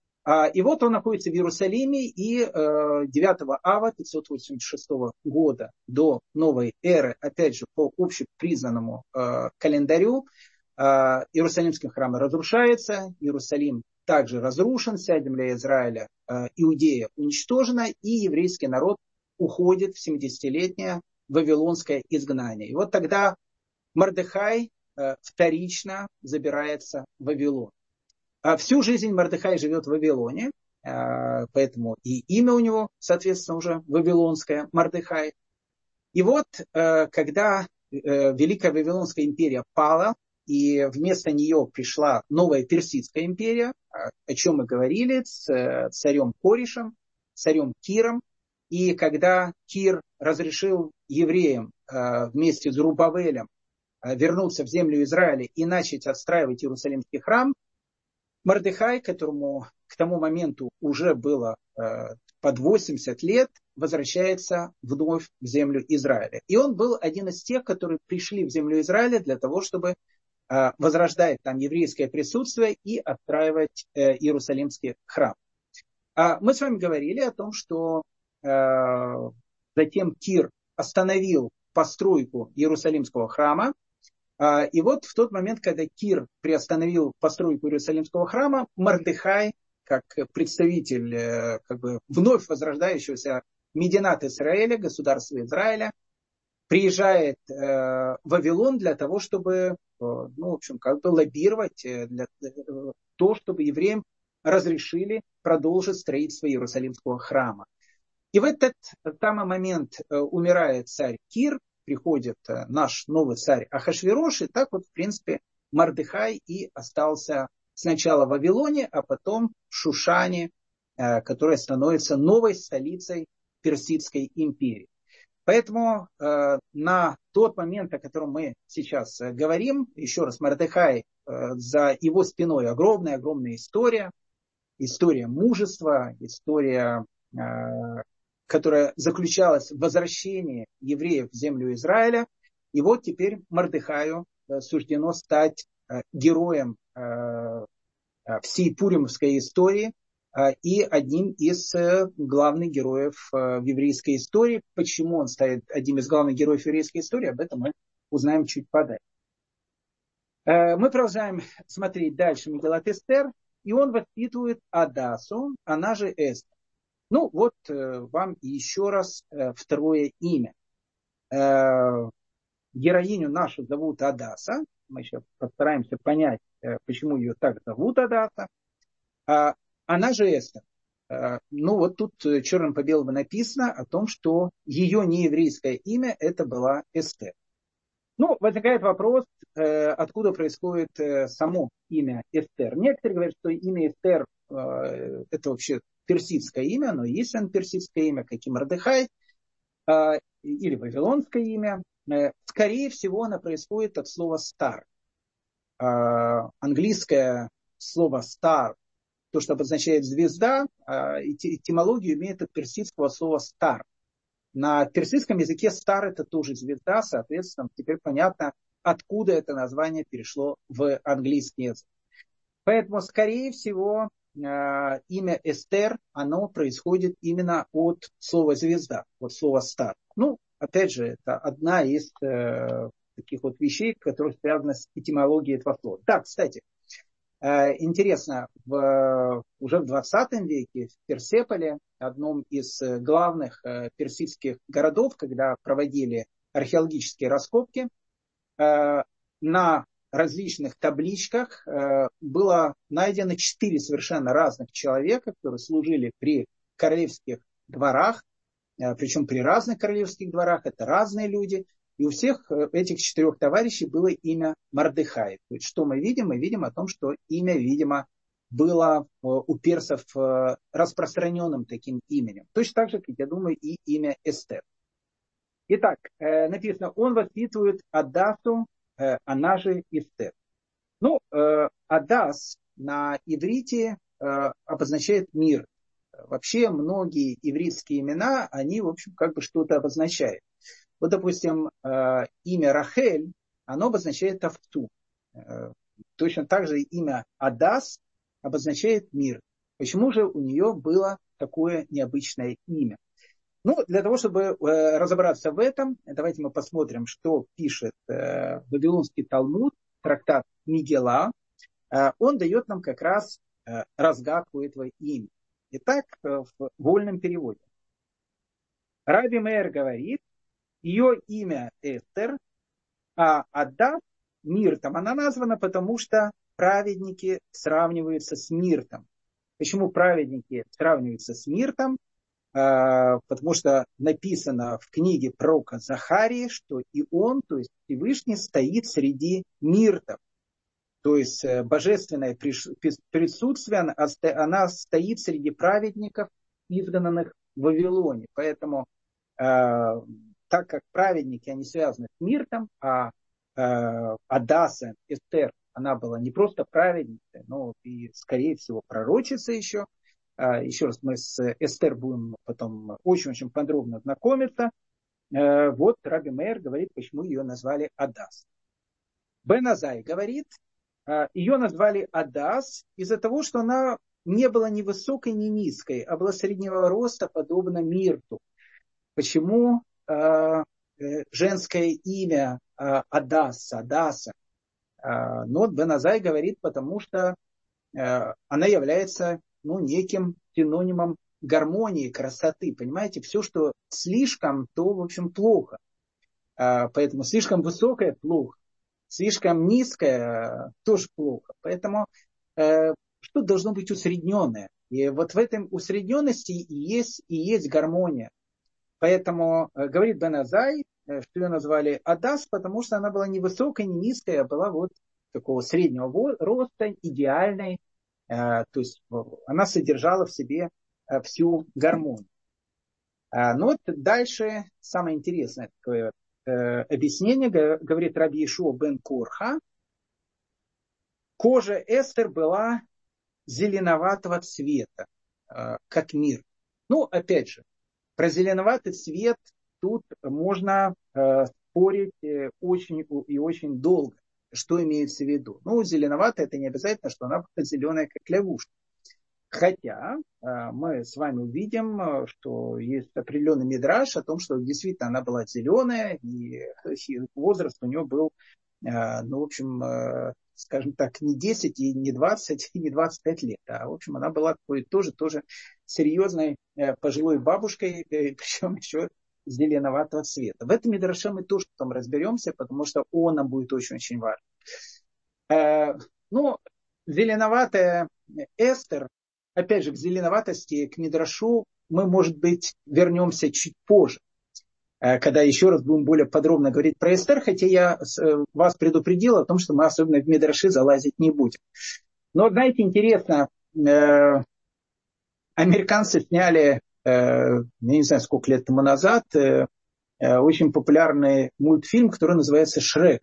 Speaker 1: И вот он находится в Иерусалиме, и 9 ава 586 года до новой эры, опять же, по общепризнанному календарю, Иерусалимский храм разрушается, Иерусалим также разрушен, вся земля Израиля, Иудея уничтожена, и еврейский народ уходит в 70-летнее вавилонское изгнание. И вот тогда Мордехай вторично забирается в Вавилон. Всю жизнь Мордехай живет в Вавилоне, поэтому и имя у него, соответственно, уже вавилонское, Мордехай. И вот, когда Великая Вавилонская империя пала, и вместо нее пришла новая Персидская империя, о чем мы говорили, с царем Корешем, царем Киром. И когда Кир разрешил евреям вместе с Зерубавелем вернуться в землю Израиля и начать отстраивать Иерусалимский храм, Мордехай, которому к тому моменту уже было под 80 лет, возвращается вновь в землю Израиля. И он был один из тех, которые пришли в землю Израиля для того, чтобы возрождать там еврейское присутствие и отстраивать Иерусалимский храм. Мы с вами говорили о том, что затем Кир остановил постройку Иерусалимского храма. И вот в тот момент, когда Кир приостановил постройку Иерусалимского храма, Мордехай, как представитель как бы вновь возрождающегося Мединат Израиля, государства Израиля, приезжает в Вавилон для того, чтобы, в общем, как бы лоббировать то, чтобы евреям разрешили продолжить строительство Иерусалимского храма. И в этот самый момент умирает царь Кир, приходит наш новый царь Ахашвирош, и так вот, в принципе, Мордехай и остался сначала в Вавилоне, а потом в Шушане, которая становится новой столицей Персидской империи. Поэтому на тот момент, о котором мы сейчас говорим, еще раз, Мордехай, за его спиной огромная история, история мужества, история, которая заключалась в возвращении евреев в землю Израиля. И вот теперь Мордехаю суждено стать героем всей пуримовской истории и одним из главных героев в еврейской истории. Почему он станет одним из главных героев еврейской истории, об этом мы узнаем чуть подальше. Мы продолжаем смотреть дальше Мегилат Эстер, и он воспитывает Адасу, она же Эстер. Ну вот вам еще раз второе имя. Героиню нашу зовут Адаса. Мы сейчас постараемся понять, почему ее так зовут Адаса. Она же Эстер. Ну вот тут черным по белому написано о том, что ее нееврейское имя это была Эстер. Ну, возникает вопрос, откуда происходит само имя Эстер. Некоторые говорят, что имя Эстер это вообще персидское имя, но если оно персидское имя, как и Мордехай, или вавилонское имя, скорее всего, оно происходит от слова «стар». Английское слово «стар», то, что обозначает звезда, этимологию имеет от персидского слова «стар». На персидском языке «стар» это тоже звезда, соответственно, теперь понятно, откуда это название перешло в английский язык. Поэтому, скорее всего, имя Эстер, оно происходит именно от слова звезда, от слова «стар». Ну, опять же, это одна из таких вот вещей, которые связаны с этимологией этого слова. Да, кстати, интересно, уже в 20 веке в Персеполе, одном из главных персидских городов, когда проводили археологические раскопки, на различных табличках было найдено 4 совершенно разных человека, которые служили при королевских дворах, причем при разных королевских дворах, это разные люди. И у всех этих 4 товарищей было имя Мордехай. То есть, что мы видим? Мы видим о том, что имя, видимо, было у персов распространенным таким именем. Точно так же, как, я думаю, и имя Эстер. Итак, написано, он воспитывает Адасу, она же Эстер. Ну, Адас на иврите обозначает мир. Вообще многие ивритские имена, они, в общем, как бы что-то обозначают. Вот, допустим, имя Рахель, оно обозначает овцу. Точно так же имя Адас обозначает мир. Почему же у нее было такое необычное имя? Ну, для того, чтобы разобраться в этом, давайте мы посмотрим, что пишет Вавилонский Талмуд, трактат Мигела. Он дает нам как раз разгадку этого имени. Итак, в вольном переводе. Раби Меир говорит, ее имя Эстер, а Адас Миртом. Она названа, потому что праведники сравниваются с Миртом. Почему праведники сравниваются с Миртом? Потому что написано в книге пророка Захарии, что и он, то есть Всевышний, стоит среди Миртов. То есть божественное присутствие, она стоит среди праведников, изгнанных в Вавилоне. Поэтому так как праведники, они связаны с Миртом, а Адаса, Эстер, она была не просто праведницей, но и, скорее всего, пророчицей еще. Еще раз, мы с Эстер будем потом очень-очень подробно знакомиться. Вот Раби Меир говорит, почему ее назвали Адас. Бен Азай говорит, ее назвали Адас из-за того, что она не была ни высокой, ни низкой, а была среднего роста, подобно Мирту. Почему женское имя Адаса? Но вот Бен Азай говорит, потому что она является неким синонимом гармонии, красоты. Понимаете, все, что слишком, то, в общем, плохо. Поэтому слишком высокое – плохо. Слишком низкое – тоже плохо. Поэтому что должно быть усредненное? И вот в этом усредненности и есть гармония. Поэтому говорит Бен Азай, что ее назвали Адас, потому что она была не высокая, не низкая, а была вот такого среднего роста, идеальной. То есть она содержала в себе всю гармонию. Но вот дальше самое интересное такое объяснение, говорит Раби Йешуа бен Корха. Кожа Эстер была зеленоватого цвета, как мир. Ну, опять же, про зеленоватый цвет тут можно спорить очень и очень долго. Что имеется в виду? Ну, зеленоватая это не обязательно, что она будет зеленая, как лягушка. Хотя мы с вами увидим, что есть определенный мидраш о том, что действительно она была зеленая, и возраст у нее был ну, в общем, скажем так, не 10, и не 20, и не 25 лет. В общем, она была такой тоже серьезной пожилой бабушкой, причем еще зеленоватого цвета. В этом мидраше мы тоже потом разберемся, потому что он нам будет очень-очень важен. Ну, зеленоватая Эстер, опять же, к зеленоватости, к мидрашу мы, может быть, вернемся чуть позже, когда еще раз будем более подробно говорить про Эстер, хотя я вас предупредил о том, что мы особенно в мидраши залазить не будем. Но, знаете, интересно, американцы сняли, я не знаю, сколько лет тому назад, очень популярный мультфильм, который называется «Шрек».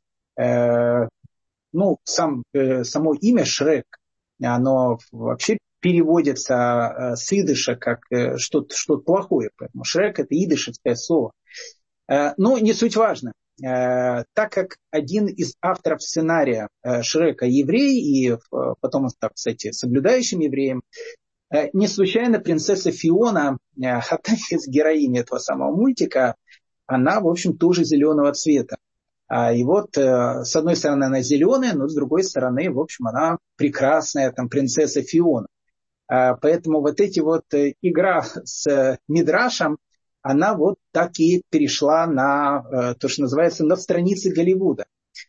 Speaker 1: Ну, само имя Шрек, оно вообще переводится с идыша как что-то плохое. Поэтому Шрек – это идышевское слово. Но не суть важно. Так как один из авторов сценария Шрека еврей, и потом он стал, кстати, соблюдающим евреем, не случайно принцесса Фиона, одна из героинь этого самого мультика, она, в общем, тоже зеленого цвета. И вот, с одной стороны, она зеленая, но с другой стороны, в общем, она прекрасная, там, принцесса Фиона. Поэтому вот эти вот игра с Мидрашем, она вот так и перешла на то, что называется, на страницы Голливуда.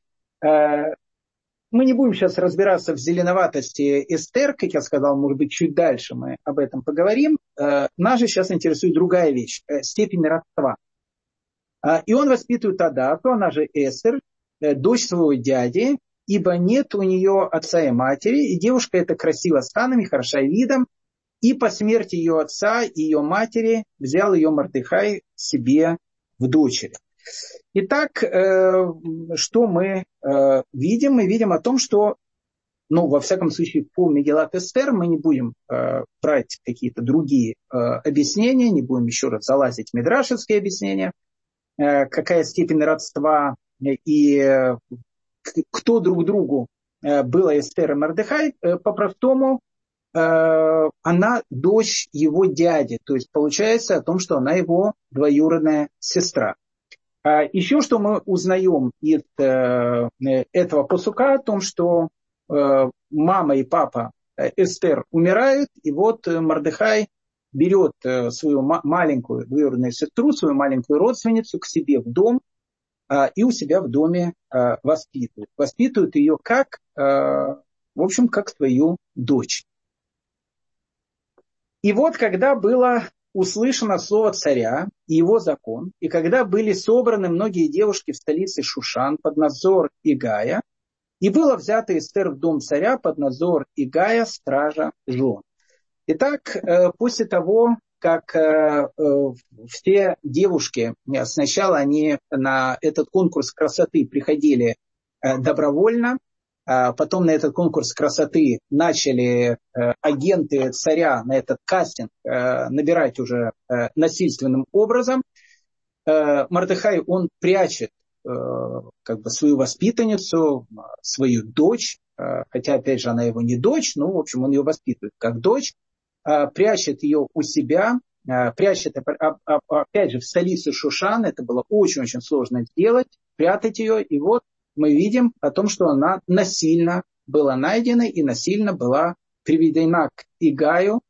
Speaker 1: Мы не будем сейчас разбираться в зеленоватости Эстер, как я сказал, может быть, чуть дальше мы об этом поговорим. Нас же сейчас интересует другая вещь, степень родства. И он воспитывает Адату, она же Эстер, дочь своего дяди, ибо нет у нее отца и матери, и девушка эта красива станами, хороша видом, и по смерти ее отца и ее матери взял ее Мордехай себе в дочери. Итак, что мы видим? Мы видим о том, что, ну, во всяком случае, по Мегилат Эстер мы не будем брать какие-то другие объяснения, не будем еще раз залазить в мидрашевские объяснения, какая степень родства и кто друг другу была Эстер и Мордехай. По-простому, она дочь его дяди. То есть получается о том, что она его двоюродная сестра. Еще что мы узнаем из этого пасука, о том, что мама и папа Эстер умирают, и вот Мордехай берет свою маленькую двоюродную сестру, свою маленькую родственницу к себе в дом и у себя в доме воспитывает. Воспитывает ее как, в общем, как свою дочь. И вот когда было услышано слово царя и его закон, и когда были собраны многие девушки в столице Шушан под надзор Игая, и было взято Эстер в дом царя под надзор Игая, стража жен. Итак, после того, как все девушки, сначала они на этот конкурс красоты приходили добровольно, потом на этот конкурс красоты начали агенты царя на этот кастинг набирать уже насильственным образом. Мордехай, он прячет как бы свою воспитанницу, свою дочь, хотя, опять же, она его не дочь, но, в общем, он ее воспитывает как дочь, прячет ее у себя, прячет, опять же, в столице Шушан, это было очень-очень сложно сделать, прятать ее, и вот мы видим о том, что она насильно была найдена и насильно была приведена к Игаю,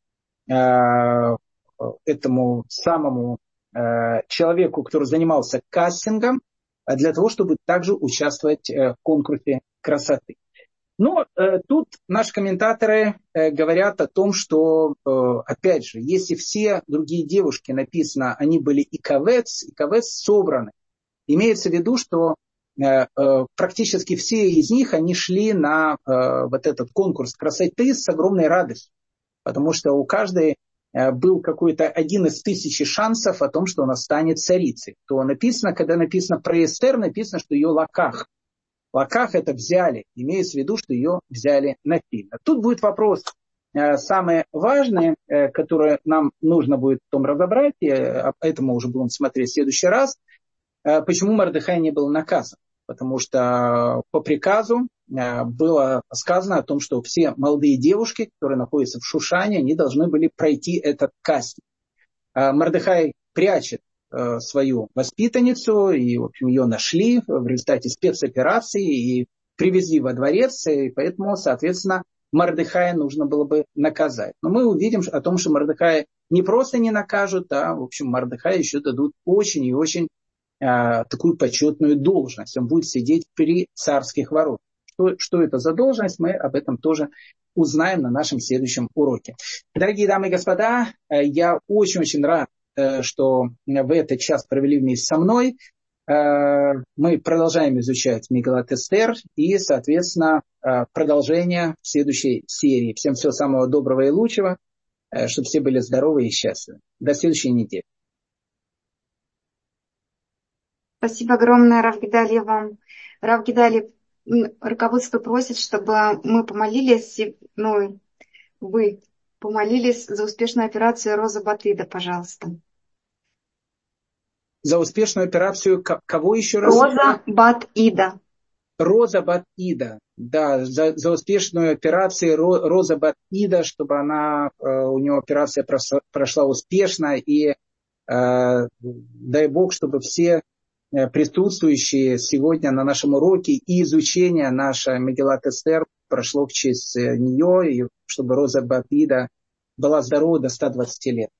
Speaker 1: этому самому человеку, который занимался кастингом, для того, чтобы также участвовать в конкурсе красоты. Но тут наши комментаторы говорят о том, что, опять же, если все другие девушки написано, они были иковец собраны, имеется в виду, что практически все из них, они шли на вот этот конкурс красоты с огромной радостью, потому что у каждой был какой-то один из 1000 шансов о том, что она станет царицей. То написано, когда написано про Эстер, написано, что ее лаках. Лаках это взяли, имеется в виду, что ее взяли насильно. Тут будет вопрос самый важный, который нам нужно будет потом разобрать, и об этом мы уже будем смотреть в следующий раз. Почему Мордехай не был наказан? Потому что по приказу было сказано о том, что все молодые девушки, которые находятся в Шушане, они должны были пройти этот кастинг. Мордехай прячет свою воспитанницу, и, в общем, ее нашли в результате спецоперации и привезли во дворец, и поэтому, соответственно, Мордехая нужно было бы наказать. Но мы увидим о том, что Мордехая не просто не накажут, а, в общем, Мордехая еще дадут очень и очень такую почетную должность. Он будет сидеть при царских воротах. Что это за должность, мы об этом тоже узнаем на нашем следующем уроке. Дорогие дамы и господа, я очень-очень рад, что вы этот час провели вместе со мной. Мы продолжаем изучать Мегилат Эстер и, соответственно, продолжение в следующей серии. Всем всего самого доброго и лучшего, чтобы все были здоровы и счастливы. До следующей недели.
Speaker 2: Спасибо огромное, Рав Гидалия, вам. Рав Гидалия, руководство просит, чтобы мы помолились, вы помолились за успешную операцию Роза Батида, пожалуйста.
Speaker 1: За успешную операцию кого еще раз?
Speaker 2: Роза Батида.
Speaker 1: Роза Батида. Да, за успешную операцию Роза Батида, чтобы у нее операция прошла успешно. И дай Бог, чтобы все присутствующие сегодня на нашем уроке и изучение нашей Мегилат Эстер прошло в честь нее, и чтобы Роза Батида была здорова до 120 лет.